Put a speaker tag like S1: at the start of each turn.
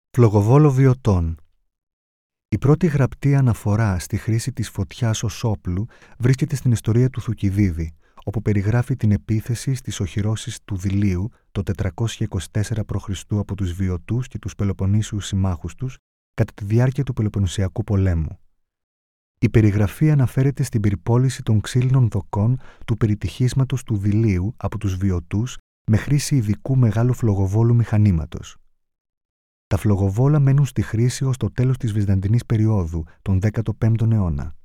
S1: Φλογοβόλο Βιωτών. Η πρώτη γραπτή αναφορά στη χρήση της φωτιάς ως όπλου βρίσκεται στην ιστορία του Θουκυδίδη, όπου περιγράφει την επίθεση στις οχυρώσεις του Δηλείου το 424 π.Χ. από τους Βιωτούς και τους Πελοποννήσιους συμμάχους τους κατά τη διάρκεια του Πελοποννησιακού πολέμου. Η περιγραφή αναφέρεται στην πυρπόληση των ξύλινων δοκών του περιτυχίσματος του Δηλείου από τους Βιωτούς με χρήση ειδικού μεγάλου φλογοβόλου μηχανήματος. Τα φλογοβόλα μένουν στη χρήση ως το τέλος της Βυζαντινής περίοδου, τον 15ο αιώνα.